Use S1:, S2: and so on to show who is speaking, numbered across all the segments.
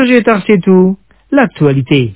S1: Projetar c'est tout, l'actualité.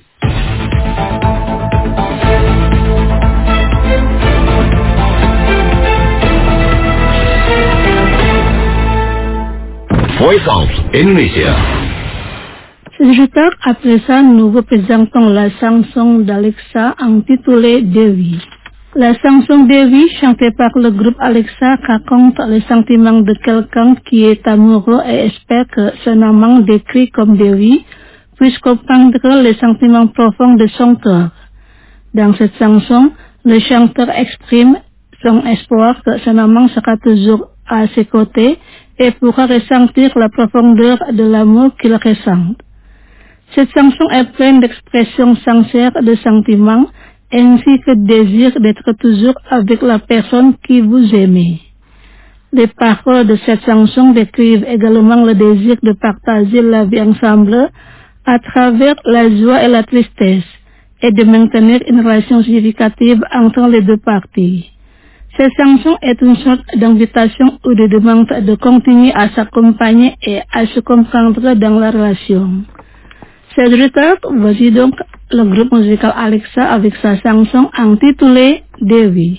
S2: Voice of Indonesia.
S3: Sejuta après ça, nous représentons la chanson d'Alexa intitulée Dewi. La chanson Dewi, chantée par le groupe Alexa, raconte les sentiments de quelqu'un qui est amoureux et espère que son amant décrit comme Dewi puisse comprendre les sentiments profonds de son cœur. Dans cette chanson, le chanteur exprime son espoir que son amant sera toujours à ses côtés et pourra ressentir la profondeur de l'amour qu'il ressent. Cette chanson est pleine d'expressions sincères de sentiments ainsi que de désir d'être toujours avec la personne qui vous aimez. Les paroles de cette chanson décrivent également le désir de partager la vie ensemble à travers la joie et la tristesse et de maintenir une relation significative entre les deux parties. Cette chanson est une sorte d'invitation ou de demande de continuer à s'accompagner et à se comprendre dans la relation. C'est Richard, voici donc le groupe musical Alexa avec sa chanson intitulée Dewi.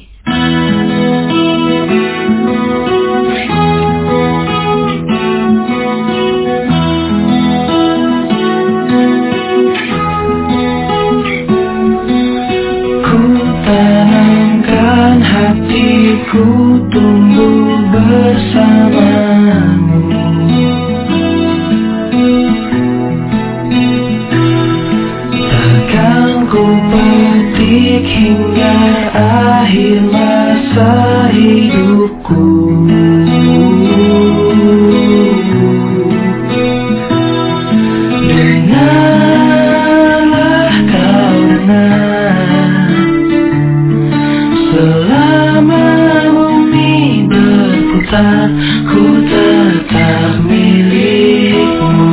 S4: Ku tanamkan hatiku tumbuh bersamamu. Ku petik hingga akhir masa hidupku. Dengarlah karena selama bumi berputar ku tetap milikmu.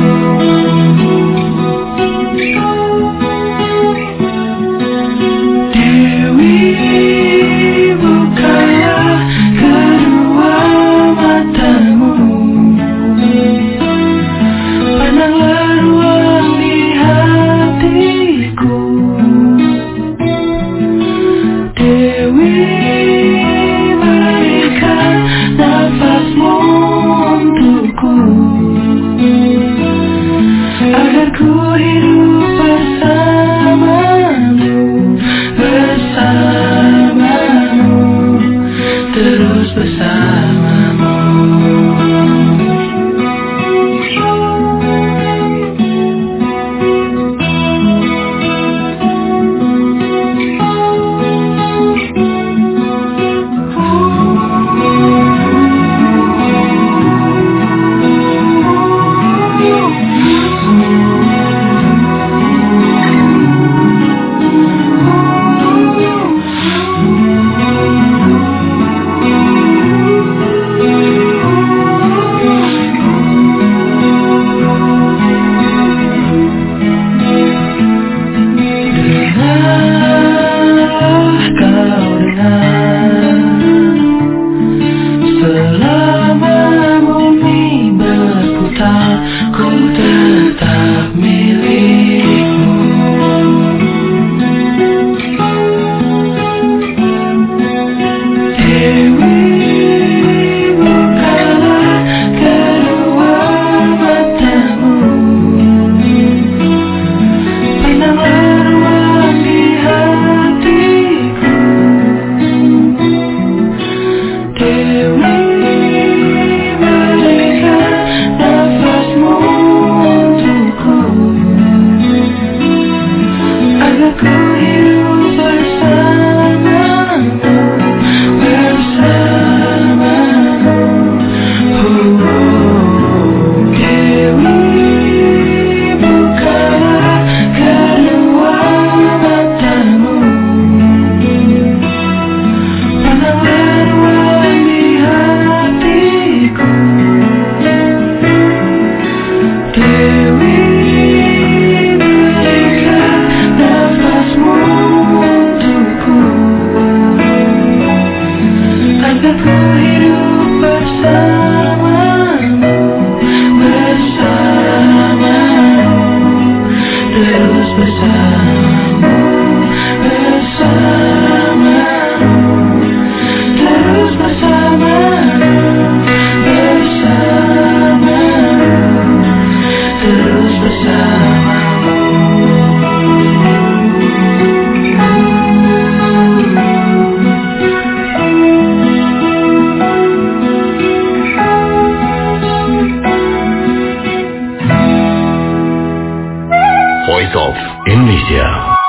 S2: Voice of Indonesia.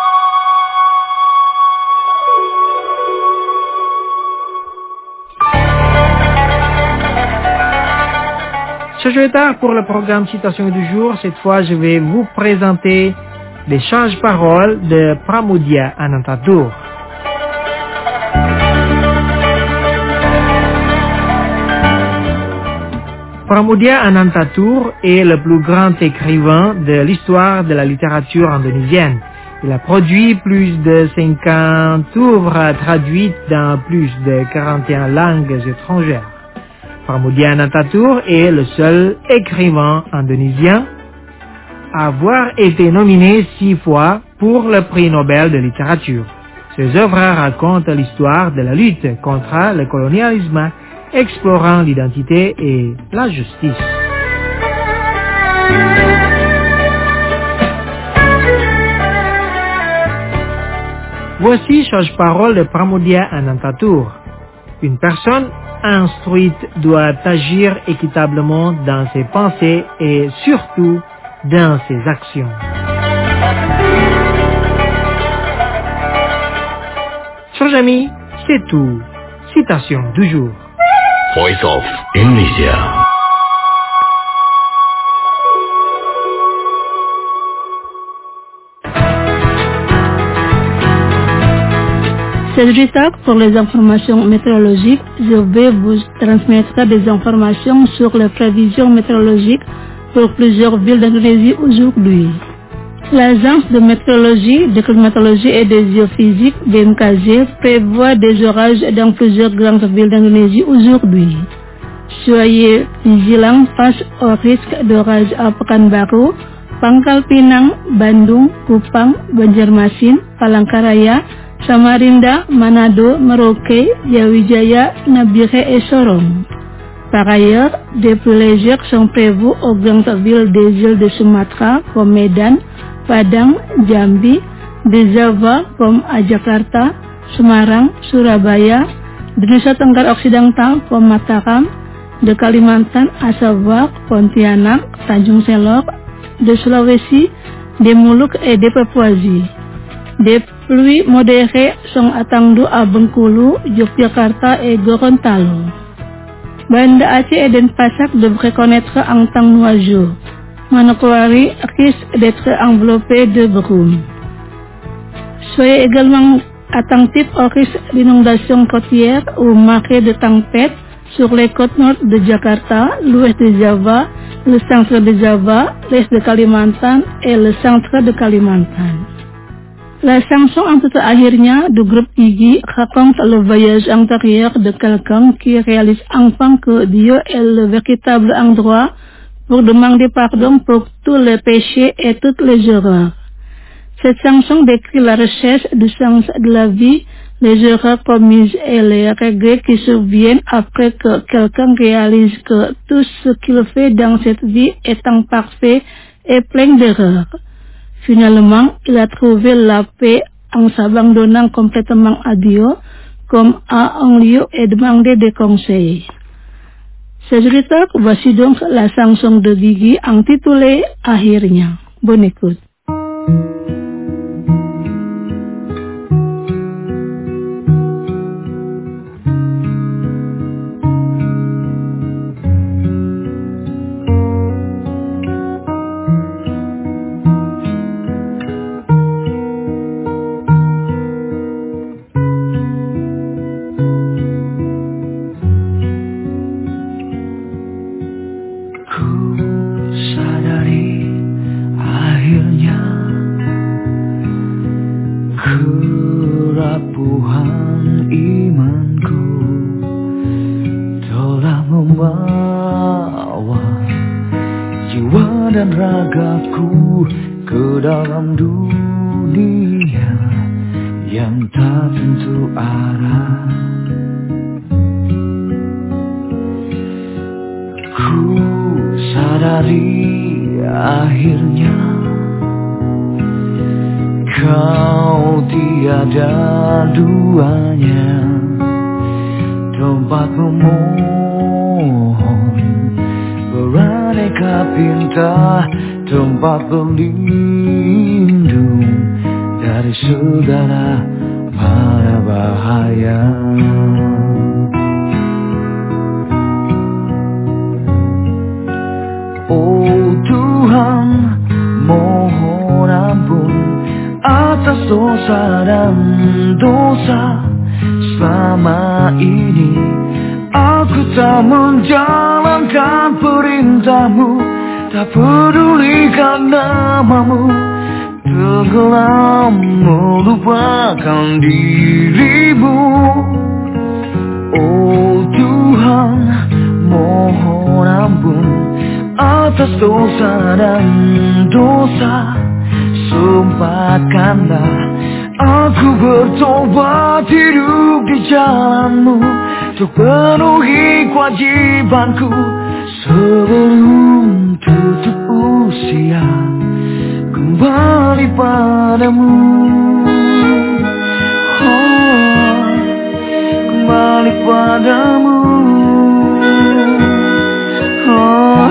S1: Chers auditeurs, pour le programme Citation du jour, cette fois je vais vous présenter les change-paroles de Pramudia Anantatur. Pramudia Anantatur est le plus grand écrivain de l'histoire de la littérature indonésienne. Il a produit plus de 50 œuvres traduites dans plus de 41 langues étrangères. Pramudia Anantatur est le seul écrivain indonésien à avoir été nominé 6 fois pour le prix Nobel de littérature. Ses œuvres racontent l'histoire de la lutte contre le colonialisme, explorant l'identité et la justice. Voici change-parole de Pramudia Anantatur. Une personne instruite doit agir équitablement dans ses pensées et surtout dans ses actions. Chers amis, c'est tout. Citation du jour.
S2: Voice of Indonesia.
S3: C'est du temps pour les informations météorologiques. Je vais vous transmettre des informations sur les prévisions météorologiques pour plusieurs villes d'Indonésie aujourd'hui. L'Agence de météorologie, de climatologie et de géophysique BMKG prévoit des orages dans plusieurs grandes villes d'Indonésie aujourd'hui. Soyez vigilants face au risque d'orage à Pekanbaru, Pangkal Pinang, Bandung, Kupang, Banjarmasin, Palangkaraya, Samarinda, Manado, Merauke, Jawijaya, Nabire et Sorong. Par ailleurs, des pluies légères sont prévues aux grandes villes des îles de Sumatra comme Medan, Padang, Jambi, de Java comme à Jakarta, Semarang, Surabaya, de Nusa Tenggara Occidental comme Mataram, de Kalimantan à Sabah, Pontianak, Tanjung Selor, de Sulawesi, des Moluques et des Papouasies. Des pluies modérées sont attendues à Bengkulu, Yogyakarta et Gorontalo. Banda Aceh et Denpasar devraient connaître un temps nuageux. Manokwari risque d'être enveloppé de brume. Soyez également attentifs au risque d'inondation côtière ou marée de tempête sur les côtes nord de Jakarta, l'ouest de Java, le centre de Java, l'est de Kalimantan et le centre de Kalimantan. La chanson en toute akhirnya du groupe Iggy raconte le voyage intérieur de quelqu'un qui réalise enfin que Dieu est le véritable endroit pour demander pardon pour tous les péchés et toutes les erreurs. Cette chanson décrit la recherche du sens de la vie, les erreurs commises et les regrets qui surviennent après que quelqu'un réalise que tout ce qu'il fait dans cette vie est imparfait et plein d'erreurs. Finalement, il a trouvé la paix en s'abandonnant complètement à Dieu, comme à un lieu et demander des conseils. Chers auditeurs, voici donc la chanson de Gigi intitulée Akhirnya. Bonne écoute.
S4: Kerapuhan imanku telah membawa jiwa dan ragaku ke dalam dunia yang tak tentu arah. Ku sadari akhirnya kau tiada duanya, tempat memohon beraneka pinta, tempat berlindung dari segala mara bahaya. Oh Tuhan, mohon ampun atas dosa dan dosa. Selama ini aku tak menjalankan perintah-Mu, tak pedulikan namamu, tenggelam melupakan dirimu. Oh Tuhan, mohon ampun atas dosa dan dosa. Sempatkanlah aku bertobat, hidup di jalan-Mu, untuk penuhi kewajibanku sebelum tutup usia, kembali padamu. Oh, kembali padamu. Oh.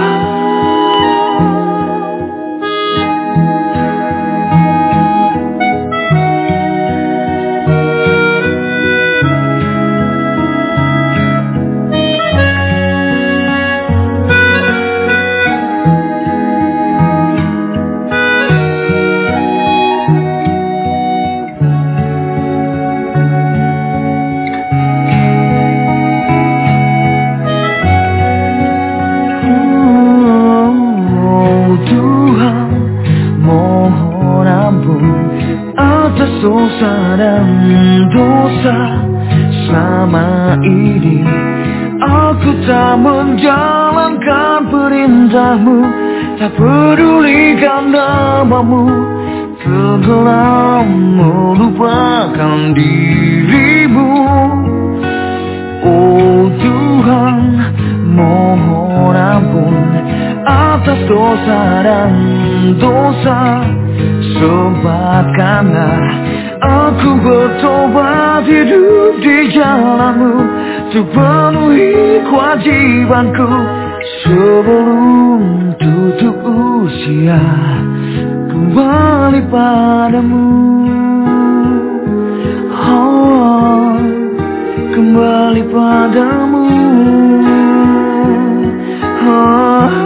S4: Dosa dan dosa. Selama ini aku tak menjalankan perintah-Mu, tak pedulikan namamu, tenggelam melupakan dirimu. Oh Tuhan, mohon ampun atas dosa dan dosa. Sempatkanlah aku bertobat, hidup di jalan-Mu, untuk penuhi kewajibanku sebelum tutup usia, kembali padamu. Oh, kembali padamu. Oh.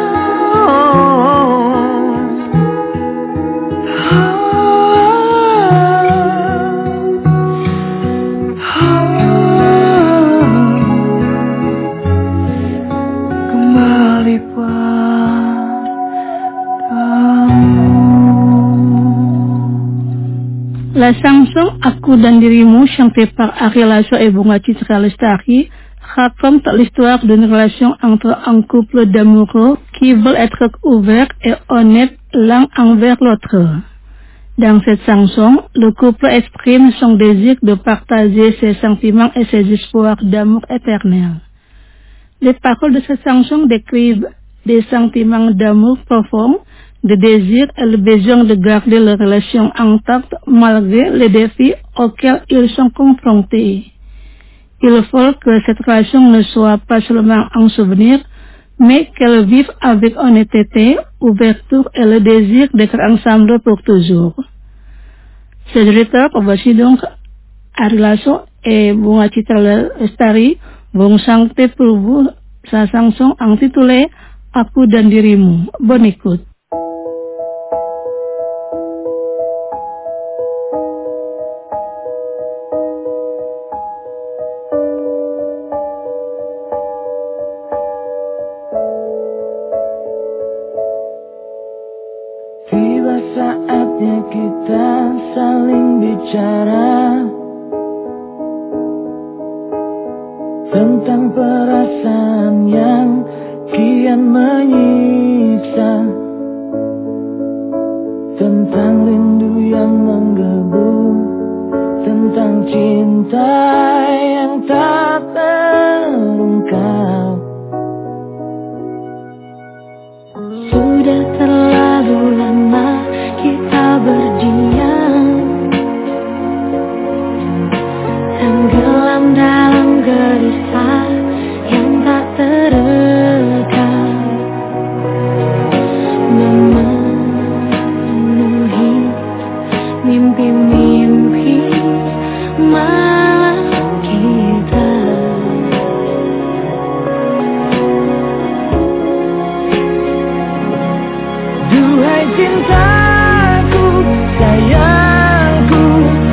S3: La chanson Aku dan Dirimu, chantée par Ariel Lasso et Bunga Citra Lestari, raconte l'histoire d'une relation entre un couple d'amoureux qui veulent être ouverts et honnêtes l'un envers l'autre. Dans cette chanson, le couple exprime son désir de partager ses sentiments et ses espoirs d'amour éternel. Les paroles de cette chanson décrivent des sentiments d'amour profonds, de désir et le besoin de garder la relation intacte malgré les défis auxquels ils sont confrontés. Il faut que cette relation ne soit pas seulement un souvenir, mais qu'elle vive avec honnêteté, ouverture et le désir d'être ensemble pour toujours. Ces auditeurs, voici donc Ariel Lasso et Bunga Citra Lestari vont chanter pour vous sa chanson intitulée Aku dan Dirimu. Bonne écoute.
S4: Tiba saatnya kita saling bicara tentang perasaan yang kian menyiksa. tentang rindu yang menggebu, tentang cinta yang tak terungkap.
S5: Sudah terlalu lama kita berdiam, tenggelam dalam gelisah yang tak terekam, memenuhi mimpi-mimpi malam kita.
S4: Duhai cintaku, sayangku,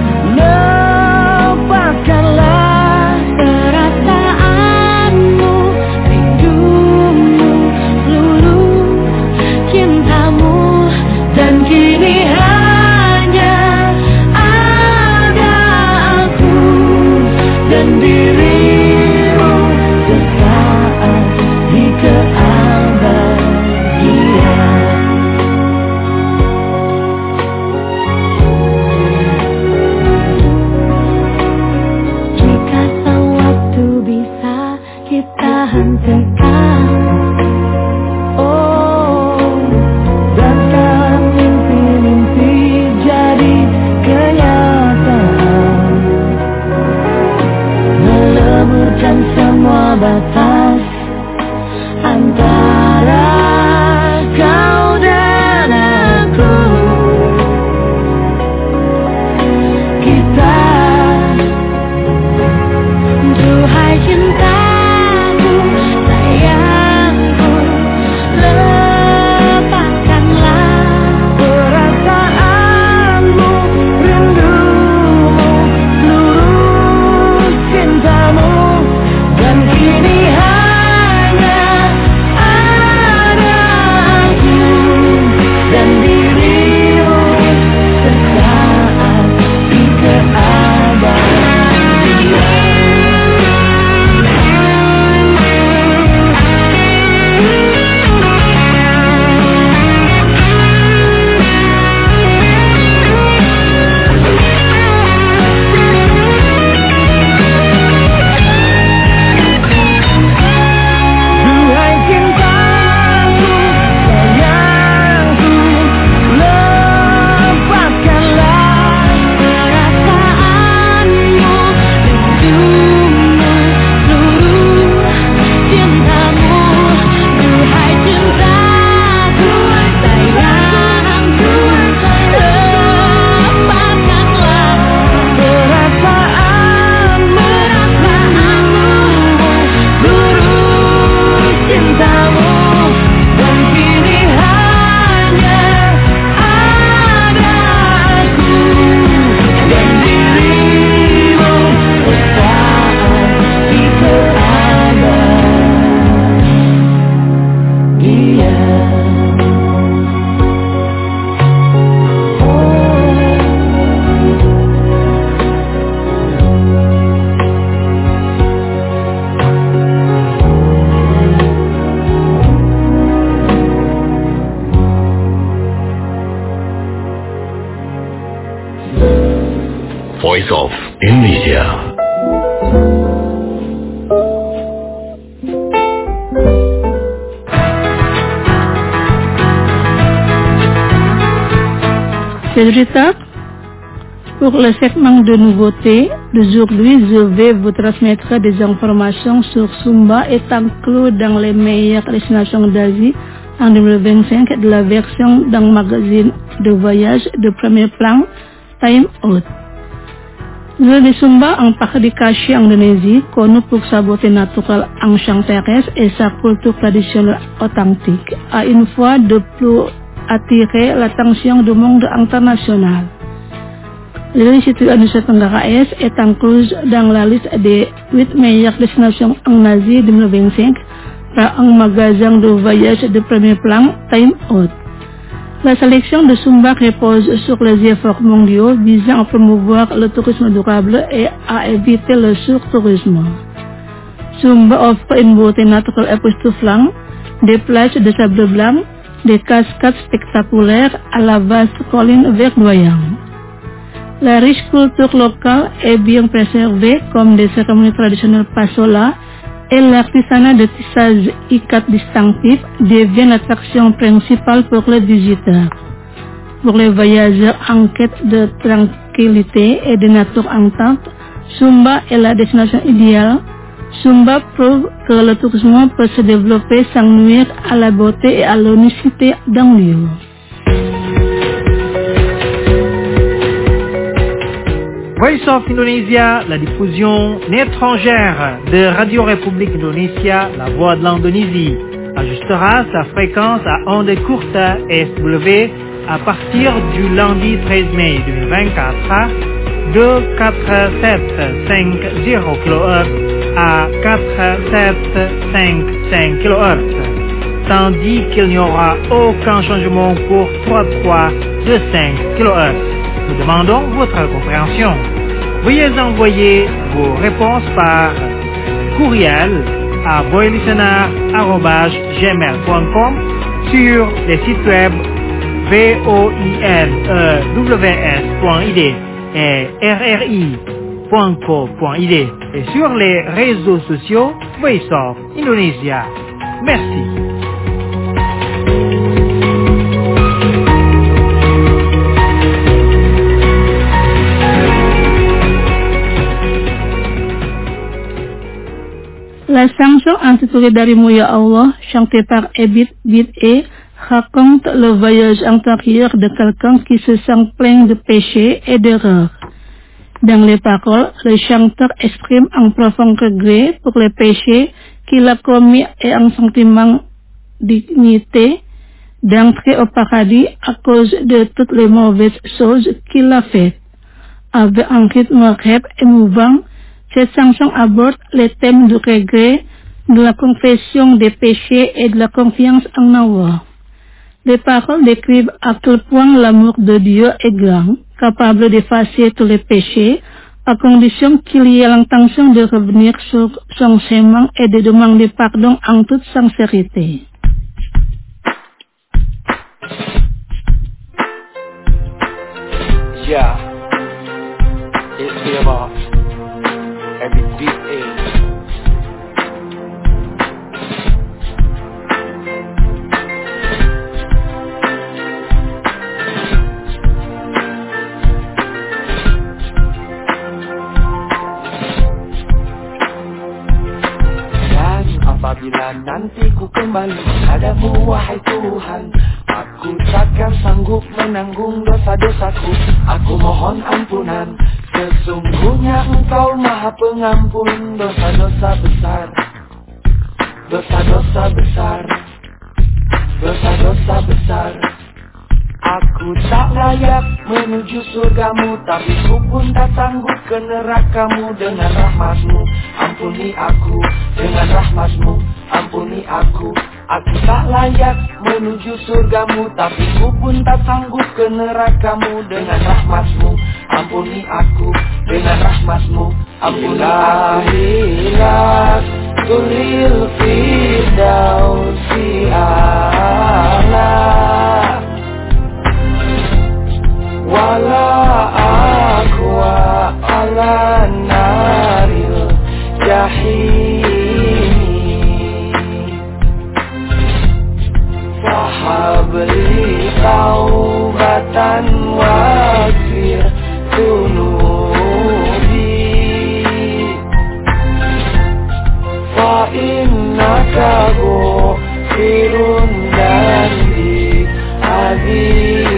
S4: lepaskanlah
S5: Perasaanmu, rindumu, seluruh cintamu,
S4: dan kini hanya ada aku dan dirimu sesaat di keabadian.
S5: jika sewaktu bisa kita hentikan.
S4: Oh, dan sekarang mimpi-mimpi jadi kenyataan, meleburkan semua batas antara kau dan aku. Kita
S5: Duhai cintaku, sayangku, lepaskanlah
S4: perasaanmu, rindumu, seluruh cintamu, dan kini hanya ada aku dan dirimu sesaat di keabadian. Duhai cintaku, sayangku, lepaskanlah
S5: perasaanmu, rindumu, seluruh cintamu. Duhai cintaku, sayangku, lepaskanlah
S4: perasaanmu, seluruh cintamu, dan kini hanya ada aku dan dirimu sesaat di
S2: Voice of Indonesia.
S3: Cédric, pour le segment de nouveautés, d'aujourd'hui, je vais vous transmettre des informations sur Sumba et inclus dans les meilleures destinations d'Asie en 2025 de la version d'un magazine de voyage de premier plan, Time Out. L'île de Sumba, un paradis caché en Indonésie, connu pour sa beauté naturelle en champs terrestres et sa culture traditionnelle authentique, a une fois de plus attiré l'attention du monde international. L'île située à Nusa Tenggara Est est incluse dans la liste des 8 meilleures destinations en Asie 2025 par un magasin de voyage de premier plan, Time Out. La sélection de Sumba repose sur les efforts mondiaux visant à promouvoir le tourisme durable et à éviter le surtourisme. Sumba offre une beauté naturelle époustouflante, des plages de sable blanc, des cascades spectaculaires à la vaste colline verdoyante. La riche culture locale est bien préservée comme des cérémonies traditionnelles Pasola et l'artisanat de tissage ikat distinctif devient l'attraction principale pour les visiteurs. Pour les voyageurs en quête de tranquillité et de nature entente, Sumba est la destination idéale. Sumba prouve que le tourisme peut se développer sans nuire à la beauté et à l'unicité d'un lieu.
S1: Voice of Indonesia, la diffusion étrangère de Radio République Indonésia, la voix de l'Indonésie, ajustera sa fréquence à ondes courtes SW à partir du lundi 13 mai 2024 de 4750 kHz à 4755 kHz, tandis qu'il n'y aura aucun changement pour 3325 kHz. Nous demandons votre compréhension. Veuillez envoyer vos réponses par courriel à voilistener@gmail.com sur les sites web voinews.id et rri.co.id et sur les réseaux sociaux Voice of Indonesia. Merci.
S3: La chanson intitulée Darimu Ya Allah, chantée par Ebit Bid'e, raconte le voyage intérieur de quelqu'un qui se sent plein de péchés et d'erreurs. Dans les paroles, le chanteur exprime un profond regret pour les péchés qu'il a commis et un sentiment dignité d'entrer au paradis à cause de toutes les mauvaises choses qu'il a faites. Avec un rythme rap émouvant, cette chanson aborde les thèmes du regret, de la confession des péchés et de la confiance en Allah. Les paroles décrivent à quel point l'amour de Dieu est grand, capable d'effacer tous les péchés, à condition qu'il y ait l'intention de revenir sur son chemin et de demander pardon en toute sincérité.
S6: Yeah, it's the above. Every beat is apabila nanti ku kembali padamu wahai Tuhan, aku takkan sanggup menanggung dosa-dosaku. Aku mohon ampunan, sesungguhnya Engkau Maha Pengampun dosa-dosa besar, dosa-dosa besar, dosa-dosa besar. Aku tak layak menuju surgamu, tapi ku pun tak sanggup ke nerakamu. Dengan rahmatmu, ampuni aku. Dengan rahmatmu, ampuni aku. Aku tak layak menuju surgamu, tapi ku pun tak sanggup ke nerakamu. Dengan rahmatmu, ampuni aku. Dengan rahmatmu, ampuni aku. Ilahilah Turil Firdausi A'la wala aqwa ala naril jahim fahabli taubatan waghfir dunubi fa innaka ghafirun dzambi azim.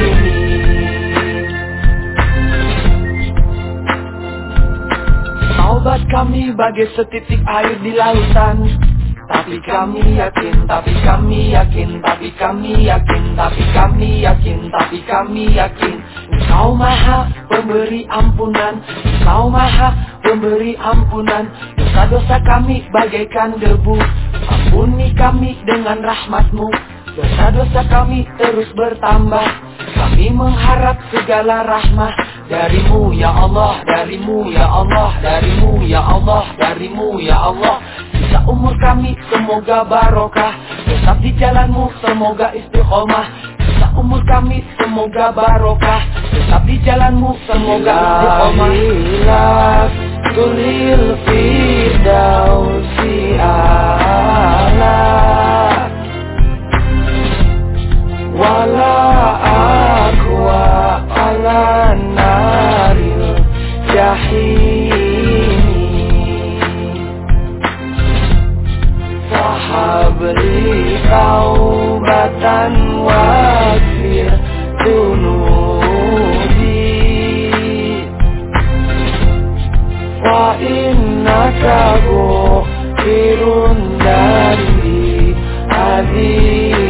S6: Taubat kami bagai setitik air di lautan, tapi kami yakin, tapi kami yakin, tapi kami yakin, tapi kami yakin, tapi kami yakin. Engkau Maha Pemberi ampunan, Engkau Maha Pemberi ampunan. Dosa-dosa kami bagaikan debu, ampuni kami dengan rahmat-Mu. Dosa-dosa kami terus bertambah, kami mengharap segala rahmat darimu ya Allah, darimu ya Allah, darimu ya Allah, darimu ya Allah. Sisa umur kami semoga barokah, tetap di jalanmu semoga istiqomah. Sisa umur kami semoga barokah, tetap di jalanmu semoga istiqomah. Ilah tulil firdausi a'la wala aqwa ala naril jahim fahabli taubatan waghfir dunubi fa innaka ghafirun dari azim.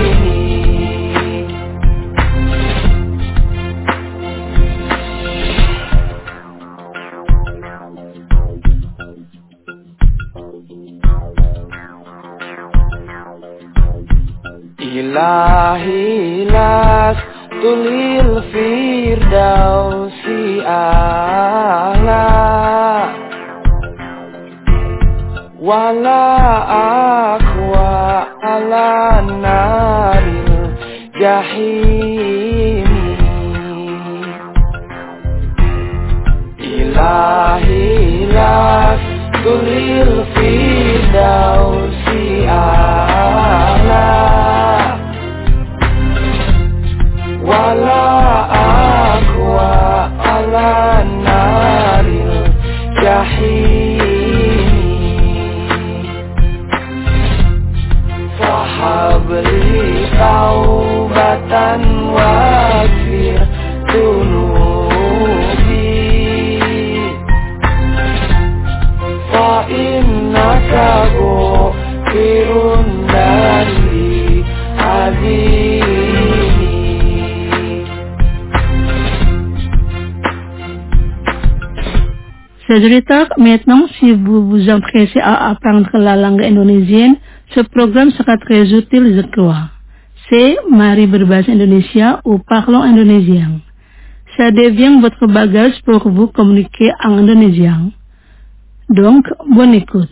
S6: Ilahi las tulil firdausi a'la wala aqwa ala naril jahim. Ilahi las tulil firdausi a'la wala aqwa ala naril jahim. Fahabli taubatan waghfir dunubi fa innaka ghafirun dari azim.
S3: Ces auditeurs, maintenant, si vous vous empressez à apprendre la langue indonésienne, ce programme sera très utile, je crois. C'est Mari berbahasa Indonesia ou Parlons indonésien. Ça devient votre bagage pour vous communiquer en indonésien. Donc, bonne écoute.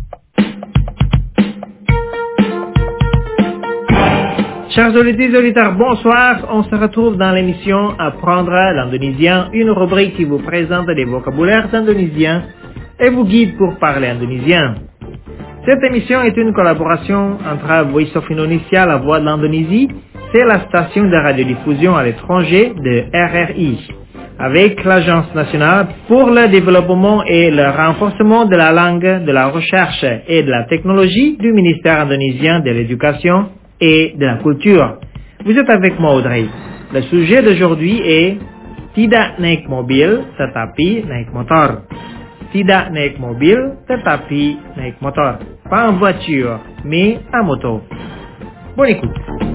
S1: Chers auditeurs, bonsoir. On se retrouve dans l'émission Apprendre l'indonésien, une rubrique qui vous présente des vocabulaires indonésiens et vous guide pour parler indonésien. Cette émission est une collaboration entre Voice of Indonesia, la voix de l'Indonésie, c'est la station de radiodiffusion à l'étranger de RRI, avec l'Agence nationale pour le développement et le renforcement de la langue, de la recherche et de la technologie du ministère indonésien de l'Éducation et de la culture. Vous êtes avec moi, Audrey. Le sujet d'aujourd'hui est Tidak naik mobil tetapi naik motor. Tidak naik mobil tetapi naik motor. Pas en voiture, mais en moto. Bonne écoute.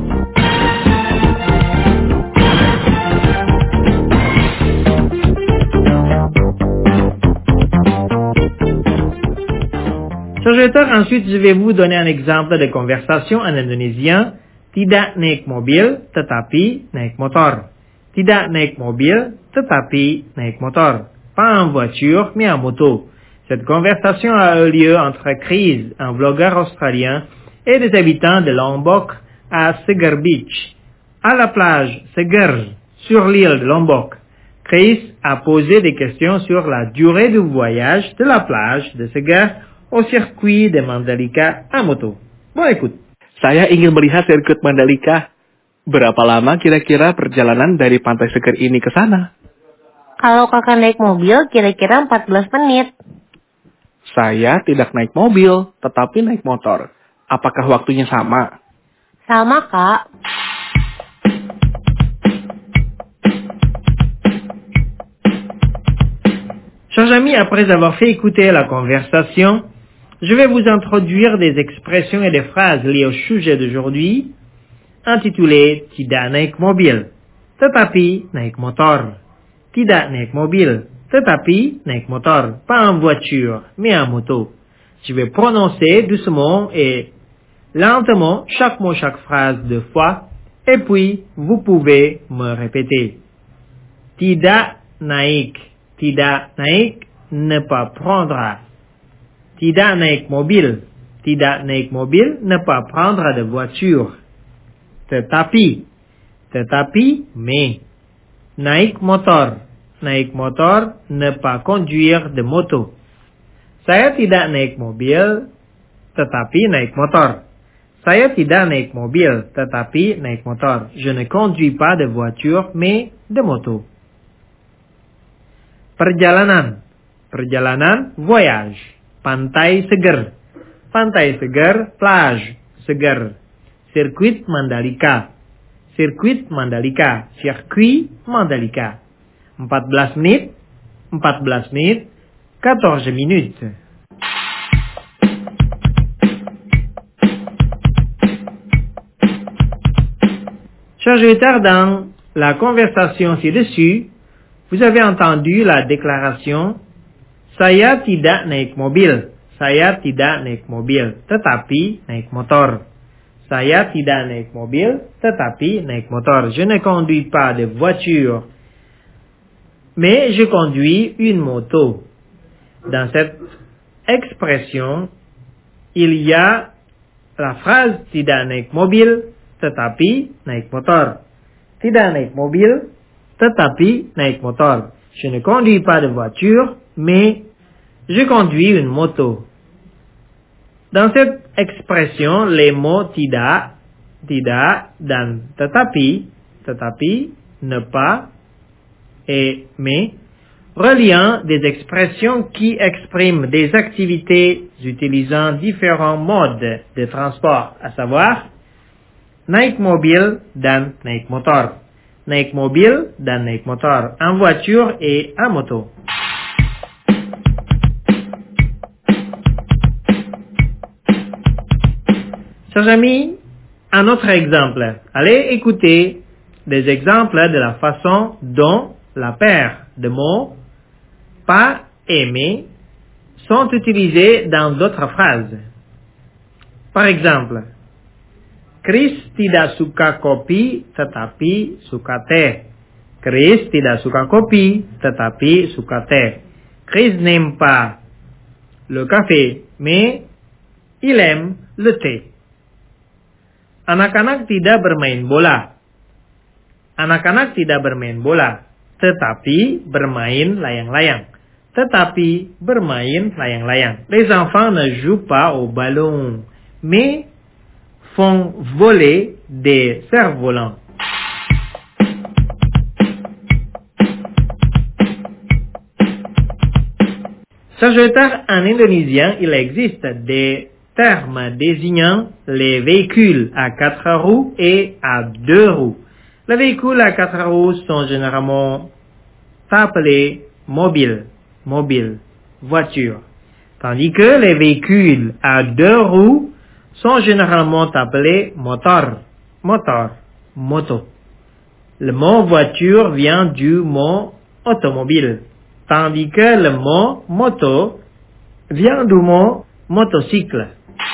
S1: Chers auditeurs, ensuite je vais vous donner un exemple de conversation en indonésien. Tidak naik mobil tetapi naik motor. Tidak naik mobil tetapi naik motor. Pas en voiture mais en moto. Cette conversation a eu lieu entre Chris, un blogueur australien, et des habitants de Lombok à Seger Beach, à la plage Seger, sur l'île de Lombok. Chris a posé des questions sur la durée du voyage de la plage de Seger au circuit de Mandalika à moto. Bon, écoute.
S7: Saya ingin melihat sirkuit Mandalika. Berapa lama kira-kira perjalanan dari pantai Seger ini ke sana?
S5: Kalau kakak naik mobil, kira-kira 14 menit.
S7: Saya tidak naik mobil, tetapi naik motor. Apakah waktunya sama?
S5: Sama, Kak.
S1: Chers amis, après avoir fait écouter la conversation, je vais vous introduire des expressions et des phrases liées au sujet d'aujourd'hui, intitulées Tidak naik mobil, tetapi naik motor. Tidak naik mobil, tetapi naik motor. Pas en voiture, mais en moto. Je vais prononcer doucement et lentement chaque mot, chaque phrase 2 fois, et puis vous pouvez me répéter. Tidak naik. Tidak naik, ne pas prendra. Tidak naik mobil. Tidak naik mobil, ne pas prendre de voiture. Tetapi. Tetapi, mais. Naik motor. Naik motor, ne pas conduire de moto. Saya tidak naik mobil, tetapi naik motor. Saya tidak naik mobil, tetapi naik motor. Je ne conduis pas de voiture, mais de moto. Perjalanan. Perjalanan, voyage. Pantai seger. Pantai seger, plage. Seger. Circuit Mandalika. Circuit Mandalika. Circuit Mandalika. 14 menit. 14 menit. 14 minutes. Chers auditeurs, dans la conversation ci-dessus, vous avez entendu la déclaration saya tidak naik mobil. Saya tidak naik mobil, tetapi naik motor. Saya tidak naik mobil, tetapi naik motor. Je ne conduis pas de voiture, mais je conduis une moto. Dans cette expression, il y a la phrase tidak naik mobil, tetapi naik motor. Tidak naik mobil, tetapi naik motor. Je ne conduis pas de voiture, mais je conduis une moto. Dans cette expression, les mots tidak, tidak, dan tetapi, ne pas et mais, reliant des expressions qui expriment des activités utilisant différents modes de transport, à savoir naik mobil dan naik motor. Naik mobil dan naik motor. En voiture et en moto. Chers amis, un autre exemple. Allez écouter des exemples de la façon dont la paire de mots pas et mais sont utilisés dans d'autres phrases. Par exemple, Chris tidak suka kopi tetapi suka teh. Chris tidak suka kopi tetapi suka teh. Chris n'aime pas le café, mais il aime le thé. Anak-anak tidak bermain bola. Anak-anak tidak bermain bola, tetapi bermain layang-layang. Tetapi bermain layang-layang. Les enfants ne jouent pas au ballon, mais font voler des cerfs-volants. Sagittaire, en indonésien, il existe des termes désignant les véhicules à 4 roues et à 2 roues. Les véhicules à 4 roues sont généralement appelés mobiles, voitures, tandis que les véhicules à 2 roues sont généralement appelés motor, moto. Le mot voiture vient du mot automobile, tandis que le mot moto vient du mot motocycle.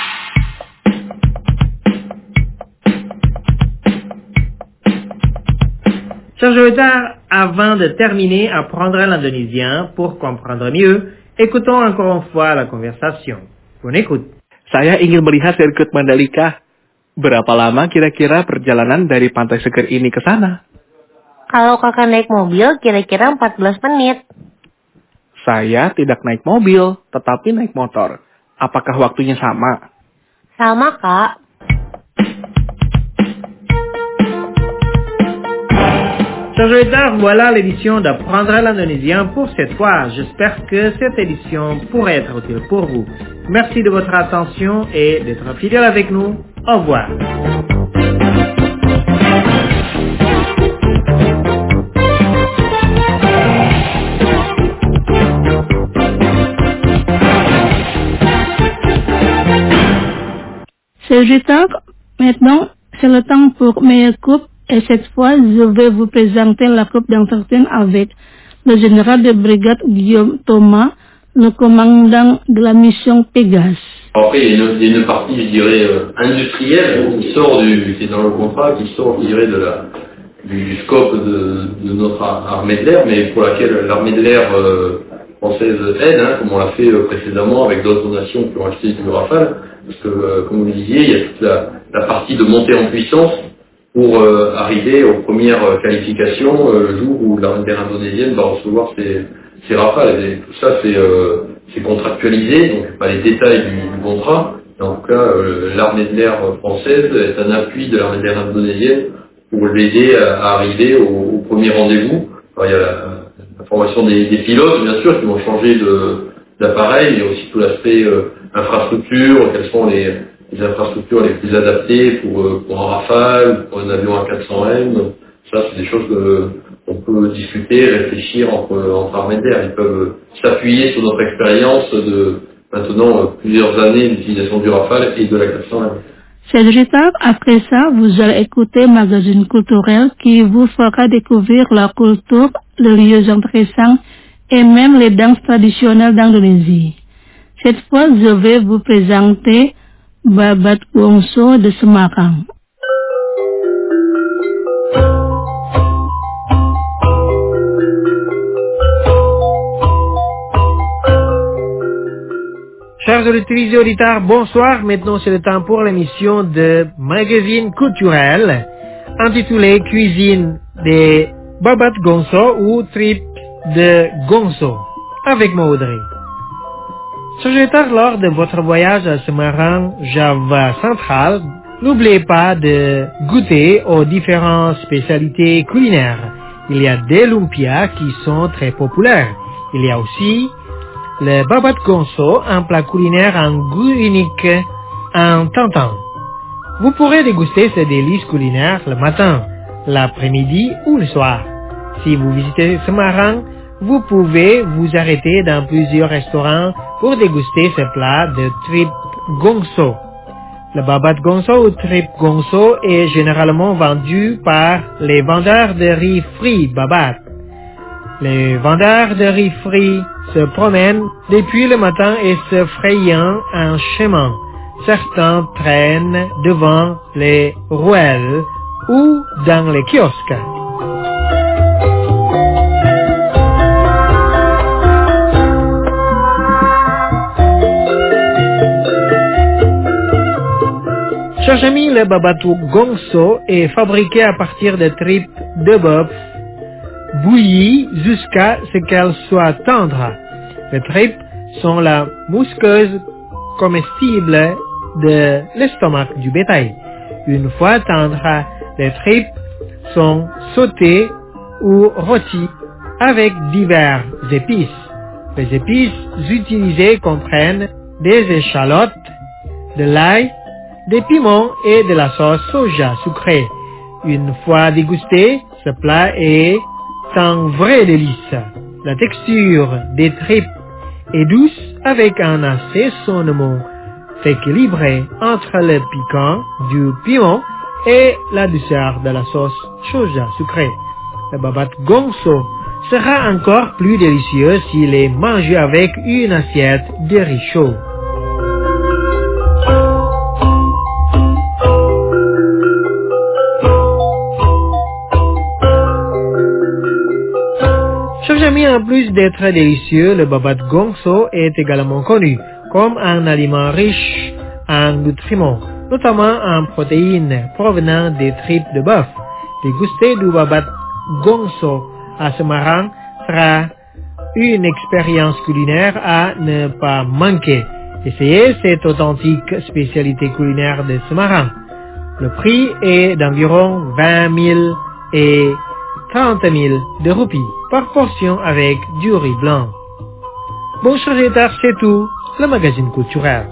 S1: Chers auditeurs, avant de terminer, apprendre l'indonésien pour comprendre mieux, écoutons encore une fois la conversation. Bonne écoute.
S7: Saya ingin melihat sirkuit Mandalika. Berapa lama kira-kira perjalanan dari Pantai Seger ini ke sana?
S5: Kalau kakak naik mobil, kira-kira 14 menit.
S7: Saya tidak naik mobil, tetapi naik motor. Apakah waktunya sama?
S5: Sama, Kak.
S1: Chers auditeurs, voilà l'édition d'apprendre l'indonésien pour cette fois. J'espère que cette édition pourrait être utile pour vous. Merci de votre attention et d'être fidèle avec nous. Au revoir.
S3: C'est Jutta. Maintenant, c'est le temps pour meilleure coupe. Et cette fois, je vais vous présenter la coupe d'entretien avec le général de brigade Guillaume Thomas, le commandant de la mission Pégase.
S8: Après, il y a une partie, je dirais, industrielle, qui est dans le contrat, qui sort, je dirais, du scope de notre armée de l'air, mais pour laquelle l'armée de l'air française aide, comme on l'a fait précédemment avec d'autres nations qui ont acheté du Rafale, parce que, comme vous le disiez, il y a toute la partie de montée en puissance pour arriver aux premières qualifications le jour où l'armée de l'air indonésienne va recevoir ses Rafales. Et tout ça, c'est contractualisé, donc pas les détails du contrat. Mais en tout cas, l'armée de l'air française est un appui de l'armée de l'air indonésienne pour l'aider à arriver au premier rendez-vous. Alors, il y a la formation des pilotes, bien sûr, qui vont changer d'appareil. Il y a aussi tout l'aspect infrastructure, quelles sont les infrastructures les plus adaptées pour un Rafale, pour un avion A400M. Ça, c'est des choses qu'on peut discuter, réfléchir entre armées de l'air. Ils peuvent s'appuyer sur notre expérience de maintenant plusieurs années d'utilisation du Rafale et de l'A400M.
S3: Serge Tar, après ça, vous allez écouter Magazine culturel qui vous fera découvrir la culture, les lieux intéressants et même les danses traditionnelles d'Indonésie. Cette fois, je vais vous présenter Babat Gongso de Semarang.
S1: Chers auditrices et auditeurs, bonsoir. Maintenant, c'est le temps pour l'émission de Magazine culturel intitulée Cuisine des Babat Gongso ou Trip de Gongso avec moi Audrey. Sagittaire, lors de votre voyage à Semarang, Java central, n'oubliez pas de goûter aux différentes spécialités culinaires. Il y a des lumpias qui sont très populaires. Il y a aussi le Babat Gongso, un plat culinaire en goût unique en tentant. Vous pourrez déguster ces délices culinaires le matin, l'après-midi ou le soir. Si vous visitez Semarang, vous pouvez vous arrêter dans plusieurs restaurants pour déguster ce plat de trip Gongso. Le Babat Gongso ou trip Gongso est généralement vendu par les vendeurs de riz frit Babat. Les vendeurs de riz frit se promènent depuis le matin et se frayant un chemin. Certains traînent devant les rouelles ou dans les kiosques. Chers amis, le Babat Gongso est fabriqué à partir de tripes de bœuf bouillies jusqu'à ce qu'elles soient tendres. Les tripes sont la mousqueuse comestible de l'estomac du bétail. Une fois tendres, les tripes sont sautées ou rôties avec diverses épices. Les épices utilisées comprennent des échalotes, de l'ail, des piments et de la sauce soja sucrée. Une fois dégusté, ce plat est un vrai délice. La texture des tripes est douce avec un assaisonnement équilibré entre le piquant du piment et la douceur de la sauce soja sucrée. Le Babat Gongso sera encore plus délicieux s'il est mangé avec une assiette de riz chaud. Chers amis, en plus d'être délicieux, le Babat Gongso est également connu comme un aliment riche en nutriments, notamment en protéines provenant des tripes de bœuf. Déguster du Babat Gongso à Semarang sera une expérience culinaire à ne pas manquer. Essayez cette authentique spécialité culinaire de Semarang. Le prix est d'environ 20 000 et 30 000 de roupies par portion avec du riz blanc. Bon, chers auditeurs, c'est tout, le magazine culturel.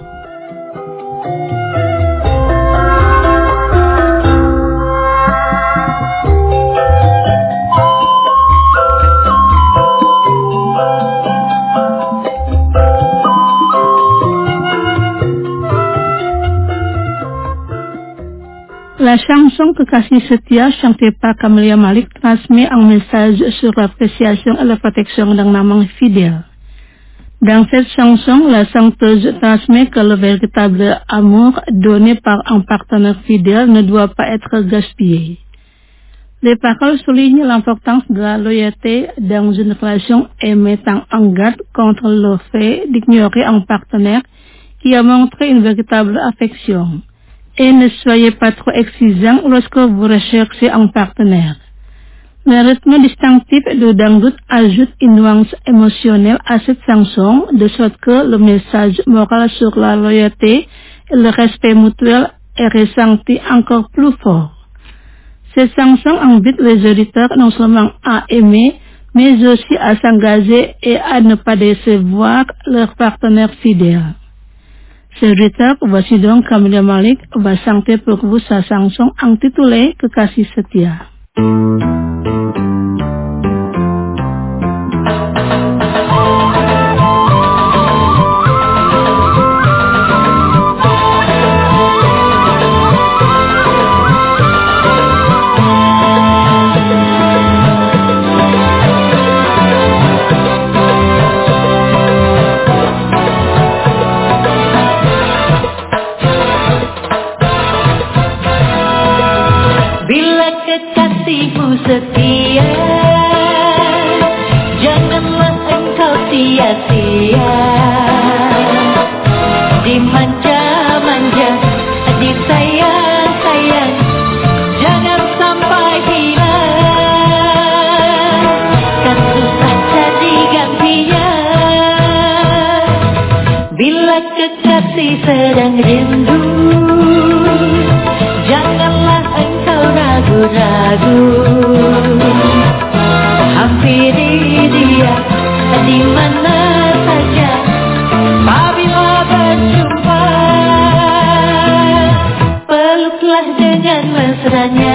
S3: La chanson Kekasih Setia chantée par Camelia Malik transmet un message sur l'appréciation et la protection d'un amant fidèle. Dans cette chanson, la chanteuse transmet que le véritable amour donné par un partenaire fidèle ne doit pas être gaspillé. Les paroles soulignent l'importance de la loyauté dans une relation et mettant en garde contre le fait d'ignorer un partenaire qui a montré une véritable affection. Et ne soyez pas trop exigeant lorsque vous recherchez un partenaire. Le rythme distinctif de dangdut ajoute une nuance émotionnelle à cette chanson, de sorte que le message moral sur la loyauté et le respect mutuel est ressenti encore plus fort. Cette chanson invite les auditeurs non seulement à aimer, mais aussi à s'engager et à ne pas décevoir leur partenaire fidèle. Chers auditeurs, voici donc Camelia Malik va chanter pour vous sa chanson intitulée Kekasih Setia.
S4: Setia, janganlah engkau sia-sia dimanja-manja, disayang-sayang, jangan sampai hilang, kan susah cari gantinya. Bila kekasih sedang rindu, janganlah engkau ragu-ragu, hampiri dia di mana saja. Apabila berjumpa, peluklah dengan mesranya.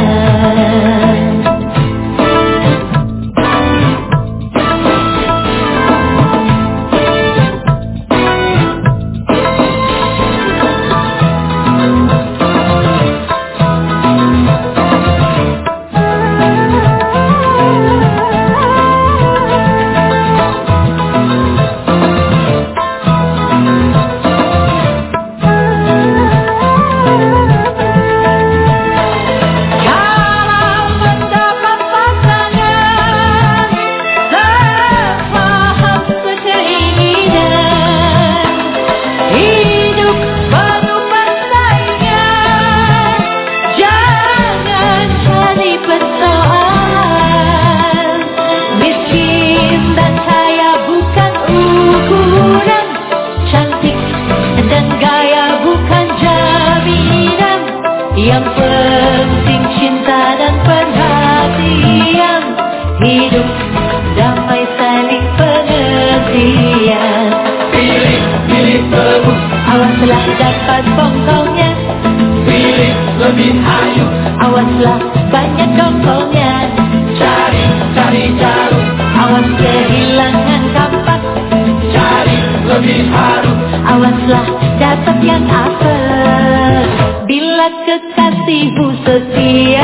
S4: Yang penting cinta dan perhatian, hidup damai saling pengertian. Pilih teguh, awaslah dapat pokoknya. Pilih lebih hayu, awaslah banyak kongkongnya. Cari jarum, awas kehilangan kampak. Cari lebih harum, awaslah dapat yang apel. Bila kekasihmu setia,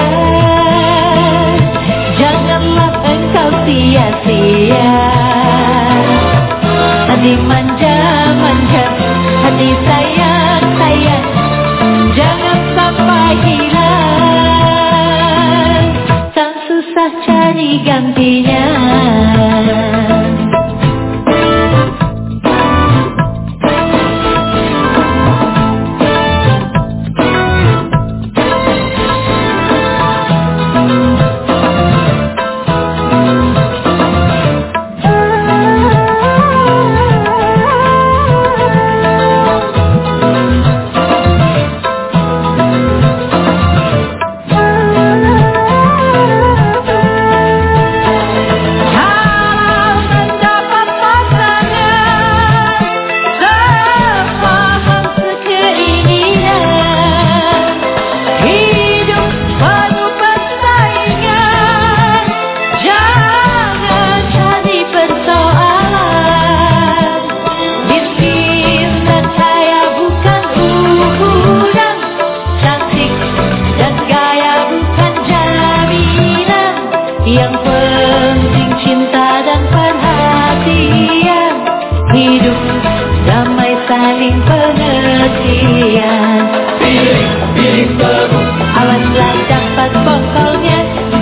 S4: janganlah engkau sia-sia dimanja-manja, disayang-sayang, jangan sampai hilang, tak susah cari gantinya. Yang penting cinta dan perhatian, hidup damai saling pengertian. Pilih teguh, awaslah dapat pokoknya.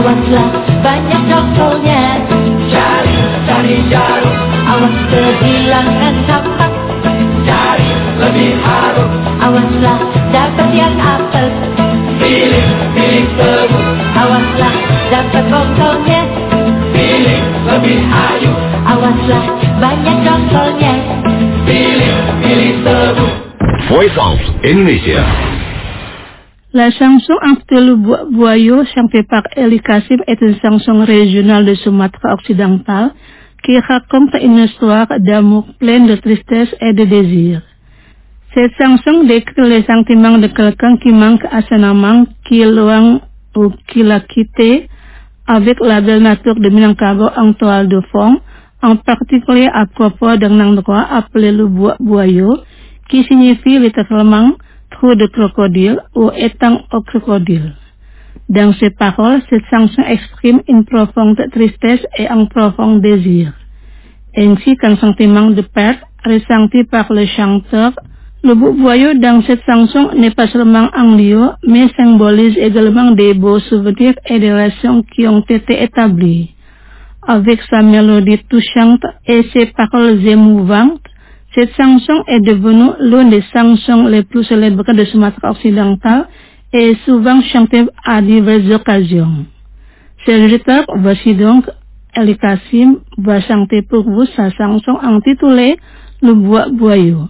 S4: awaslah banyak dokternya.
S6: Cari jarum,
S4: Awas kehilangan kapak.
S6: cari lebih harum.
S4: Awaslah dapat yang apel.
S6: Pilih tebu,
S4: Awaslah dapat bongkolnya.
S6: pilih lebih ayu.
S4: Awaslah banyak dokternya.
S6: Pilih tebu.
S2: Voice of Indonesia.
S3: La chanson entre le boyau chantée par Eli Kassim est une chanson régionale de Sumatra occidental qui raconte une histoire d'amour pleine de tristesse et de désir. Cette chanson décrit les sentiments de quelqu'un qui manque à son amant, qui est loin ou qui l'a quitté, avec la belle nature de Minangkabau en toile de fond, en particulier à propos d'un endroit appelé le boyau, qui signifie littéralement trou de crocodile ou étang au crocodile. Dans ses paroles, cette chanson exprime une profonde tristesse et un profond désir, ainsi qu'un sentiment de perte ressenti par le chanteur. Le boyau dans cette chanson n'est pas seulement un lieu, mais symbolise également des beaux souvenirs et des relations qui ont été établies. Avec sa mélodie touchante et ses paroles émouvantes, cette chanson est devenue l'une des chansons les plus célèbres de Sumatra occidental et est souvent chantée à diverses occasions. Chers auditeurs, voici donc Eli Kassim va chanter pour vous sa chanson intitulée Le boyau.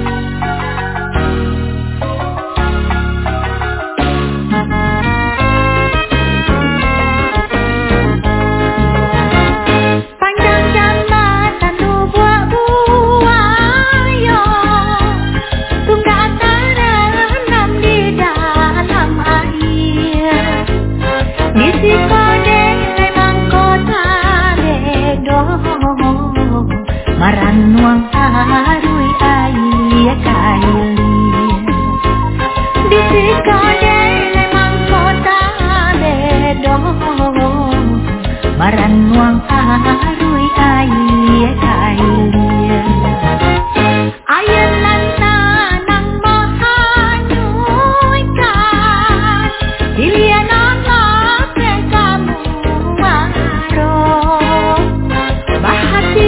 S4: Maranuang harui ai kaili di sikade lemang kota bedo Maranuang harui ai kaili ayen lantanang mahanyuikan ilianana kamu maro bahati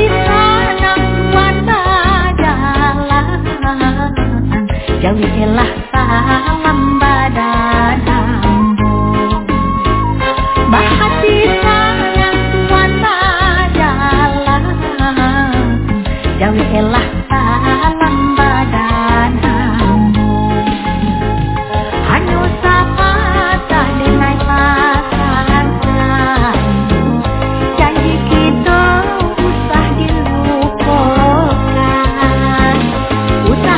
S4: jauhilah salam badanmu bahati sayang tuan jalan jauhilah salam badanmu hanya sapa tak denai pasangan janji kita usah dilupakan usah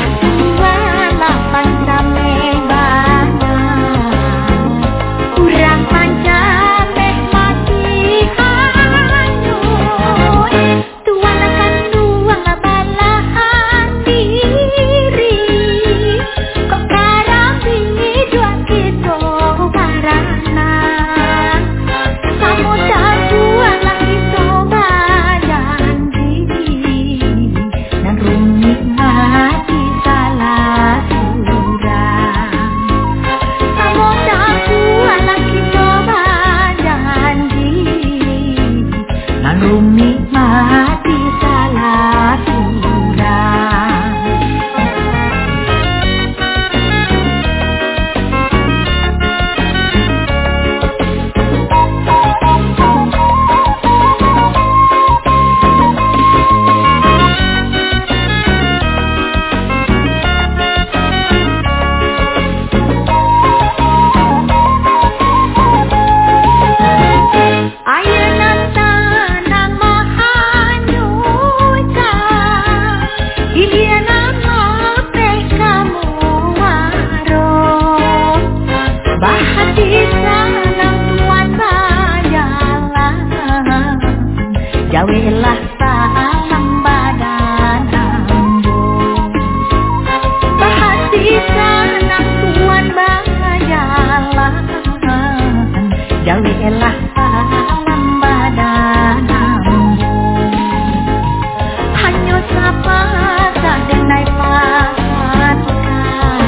S4: jauhilah salam badanmu bahati sanang tuan bajalan jauhilah salam badanmu hanya sapa tak denai pasangan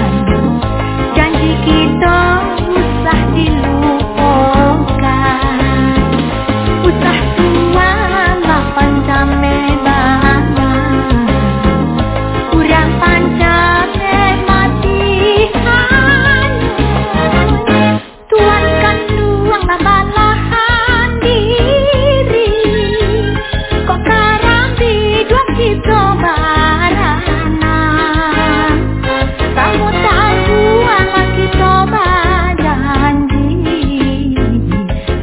S4: janji kita usah dilupakan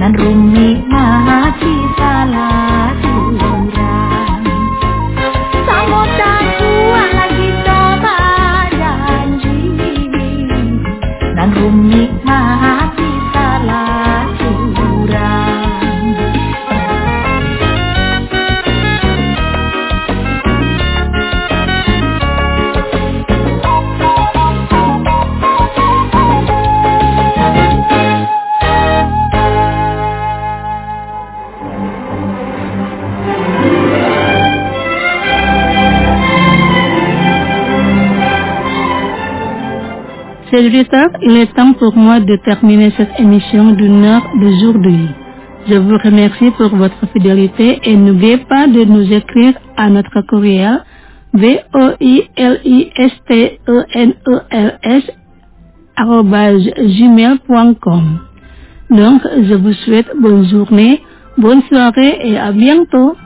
S4: nan rumi mati salah curang. Samudra gua lagi coba janji, nan rumi mati salah curang.
S3: Chers auditeurs, il est temps pour moi de terminer cette émission d'une heure d'aujourd'hui. Je vous remercie pour votre fidélité et n'oubliez pas de nous écrire à notre courriel voilistones@gmail.com. Donc, je vous souhaite bonne journée, bonne soirée et à bientôt.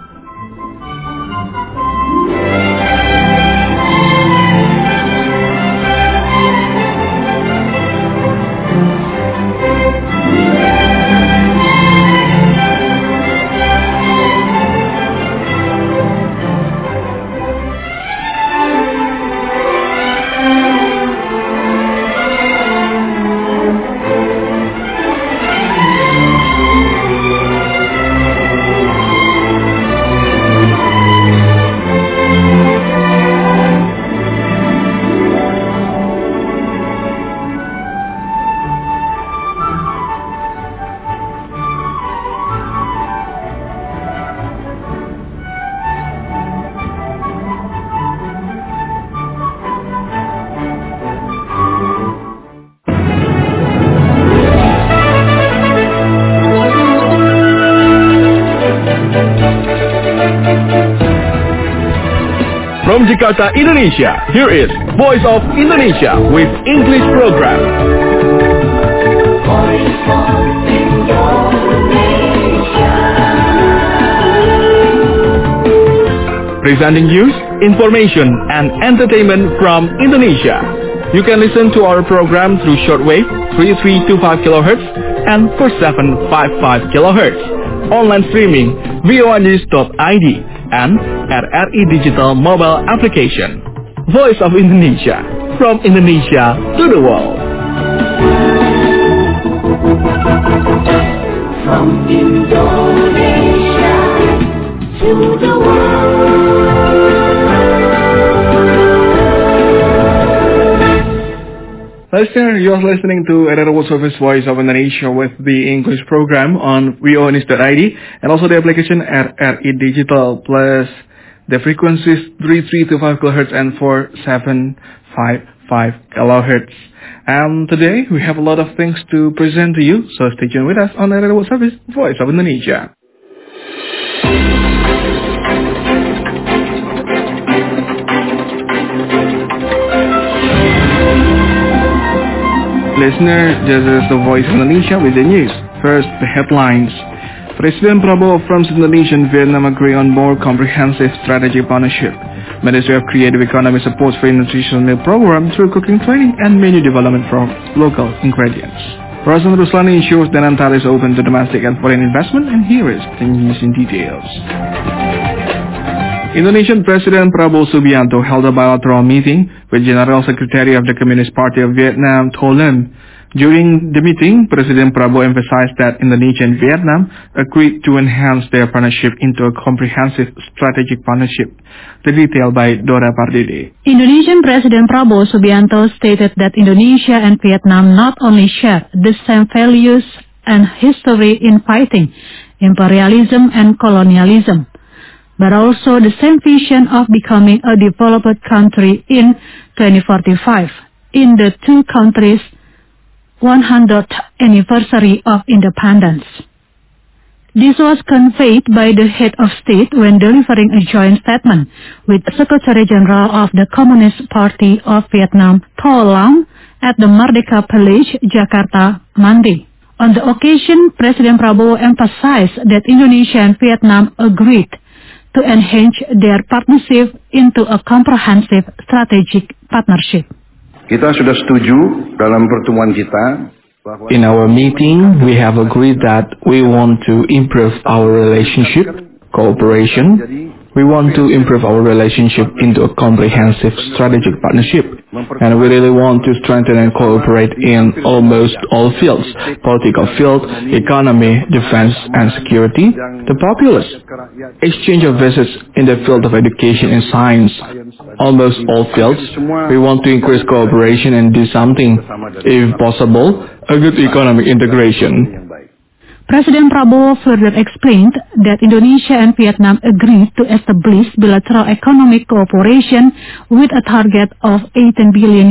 S7: From Jakarta, Indonesia, here is Voice of Indonesia with English program.
S4: Voice of Indonesia.
S7: Presenting news, information, and entertainment from Indonesia. You can listen to our program through shortwave 3325 kHz and 4755 kHz. Online streaming voanews.id and RRI Digital mobile application. Voice of Indonesia, from Indonesia to the world.
S4: From Indonesia to the world.
S7: Listener, you're listening to RRI World Service Voice of Indonesia with the English program on voanews.id and also the application RRI Digital plus the frequencies 3325 kHz and 4755 kHz. And today we have a lot of things to present to you, so stay tuned with us on RRI World Service Voice of Indonesia. Listener, this is the Voice of Indonesia with the news. First, the headlines. President Prabowo affirms Indonesia and Vietnam agree on more comprehensive strategic partnership. Ministry of Creative Economy supports free nutritional meal program through cooking training and menu development from local ingredients. President Ruslani ensures that Antara is open to domestic and foreign investment, and here is the news in details. Indonesian President Prabowo Subianto held a bilateral meeting with General Secretary of the Communist Party of Vietnam, Tho Lim. During the meeting, President Prabowo emphasized that Indonesia and Vietnam agreed to enhance their partnership into a comprehensive strategic partnership. The detail by Dora Pardede.
S9: Indonesian President Prabowo Subianto stated that Indonesia and Vietnam not only share the same values and history in fighting imperialism and colonialism, but also the same vision of becoming a developed country in 2045 in the two countries' 100th anniversary of independence. This was conveyed by the head of state when delivering a joint statement with Secretary General of the Communist Party of Vietnam, Tho Lam, at the Merdeka Palace, Jakarta, Monday. On the occasion, President Prabowo emphasized that Indonesia and Vietnam agreed to enhance their partnership into a comprehensive strategic partnership.
S10: Kita sudah setuju dalam pertemuan kita
S7: In our meeting, we have agreed that we want to improve our relationship, cooperation. We want to improve our relationship into a comprehensive strategic partnership. And we really want to strengthen and cooperate in almost all fields: political field, economy, defense and security, the populace, exchange of visits in the field of education and science. Almost all fields, we want to increase cooperation and do something, if possible, a good economic integration.
S9: President Prabowo further explained that Indonesia and Vietnam agreed to establish bilateral economic cooperation with a target of $18 billion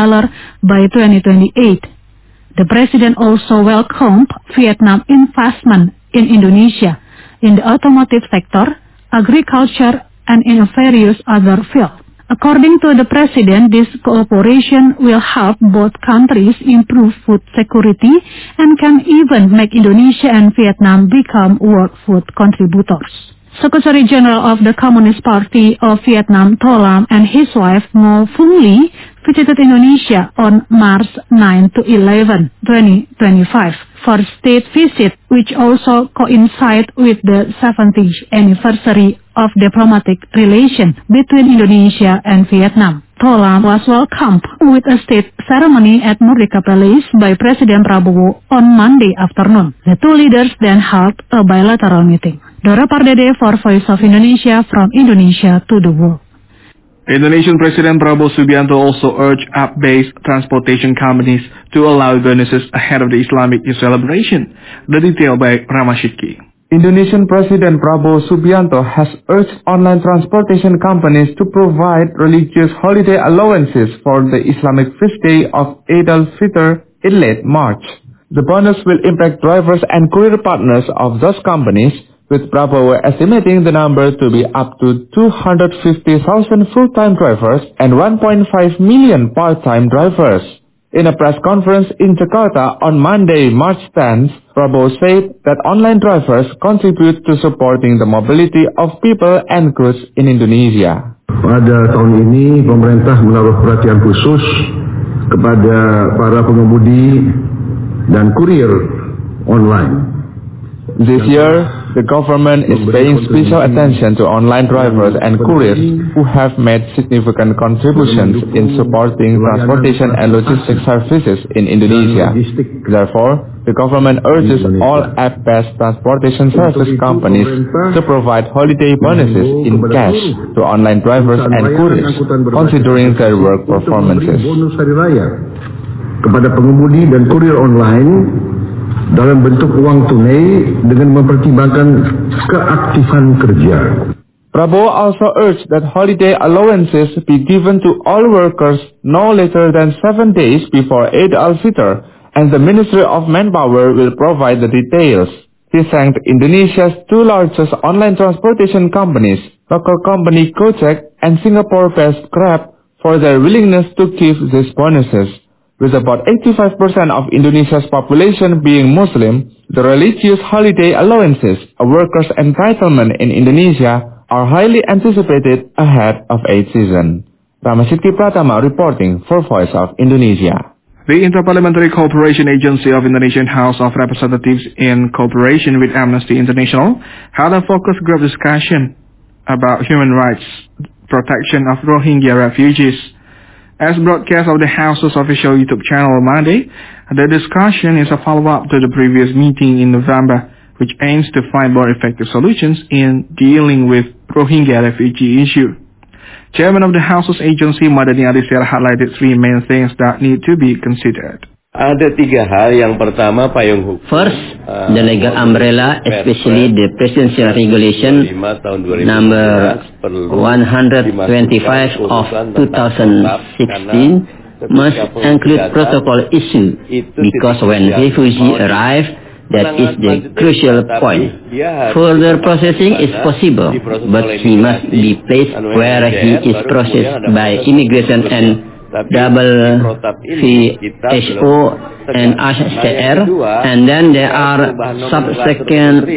S9: by 2028. The president also welcomed Vietnam investment in Indonesia in the automotive sector, agriculture, and in various other fields. According to the president, this cooperation will help both countries improve food security and can even make Indonesia and Vietnam become world food contributors. Secretary General of the Communist Party of Vietnam, Tho Lam, and his wife, Ngo Phuong Ly, visited Indonesia on March 9 to 11, 2025, for a state visit, which also coincides with the 70th anniversary of diplomatic relations between Indonesia and Vietnam. Tho Lam was welcomed with a state ceremony at Merdeka Palace by President Prabowo on Monday afternoon. The two leaders then held a bilateral meeting. Dora Pardede for Voice of Indonesia, from Indonesia to the world.
S7: Indonesian President Prabowo Subianto also urged app-based transportation companies to allow bonuses ahead of the Islamic New celebration. The detail by Ramashidki.
S10: Indonesian President Prabowo Subianto has urged online transportation companies to provide religious holiday allowances for the Islamic feast day of Eid al-Fitr in late March. The bonus will impact drivers and courier partners of those companies, with Prabowo estimating the number to be up to 250,000 full-time drivers and 1.5 million part-time drivers. In a press conference in Jakarta on Monday, March 10th, Prabowo said that online drivers contribute to supporting the mobility of people and goods in Indonesia.
S11: Pada tahun ini, pemerintah menaruh perhatian khusus kepada para pengemudi dan kurir online.
S10: This year, the government is paying special attention to online drivers and couriers who have made significant contributions in supporting transportation and logistics services in Indonesia. Therefore, the government urges all app-based transportation service companies to provide holiday bonuses in cash to online drivers and couriers, considering their work performances.
S11: Kepada pengemudi dan kurir online dalam bentuk uang tunai dengan mempertimbangkan keaktifan kerja.
S10: Prabowo also urged that holiday allowances be given to all workers no later than 7 days before Eid al-Fitr, and the Ministry of Manpower will provide the details. He thanked Indonesia's two largest online transportation companies, local company Gojek and Singapore-based Grab, for their willingness to give these bonuses. With about 85% of Indonesia's population being Muslim, the religious holiday allowances, a worker's entitlement in Indonesia, are highly anticipated ahead of Eid season. Ramashidki Pratama reporting for Voice of Indonesia.
S7: The Interparliamentary Cooperation Agency of Indonesian House of Representatives, in cooperation with Amnesty International, held a focus group discussion about human rights protection of Rohingya refugees. As broadcast of the House's official YouTube channel on Monday, the discussion is a follow-up to the previous meeting in November, which aims to find more effective solutions in dealing with Rohingya refugee issue. Chairman of the House's agency, Madani Alisera, highlighted three main things that need to be considered.
S12: Ada tiga hal. Yang pertama, payung hukum.
S13: First, the legal umbrella, especially the Presidential Regulation number 125 of 2016 must include protocol issue, because when refugee arrive, that is the crucial point. Further processing is possible, but he must be placed where he is processed by immigration and WHO and HCR, and then there are subsequent